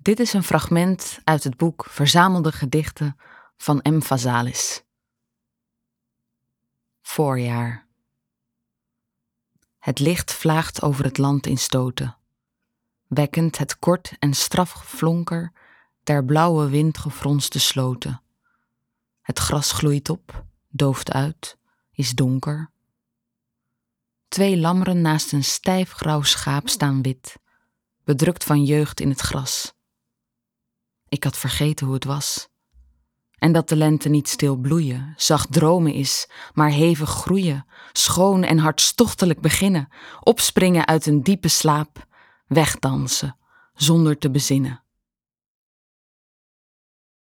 Dit is een fragment uit het boek Verzamelde Gedichten van M. Vazalis. Voorjaar. Het licht vlaagt over het land in stoten, wekkend het kort en straf geflonker der blauwe wind gefronste sloten. Het gras gloeit op, dooft uit, is donker. 2 lammeren naast een stijf grauw schaap staan wit, bedrukt van jeugd in het gras. Ik had vergeten hoe het was. En dat de lente niet stil bloeien, zacht dromen is, maar hevig groeien, schoon en hartstochtelijk beginnen, opspringen uit een diepe slaap, wegdansen, zonder te bezinnen.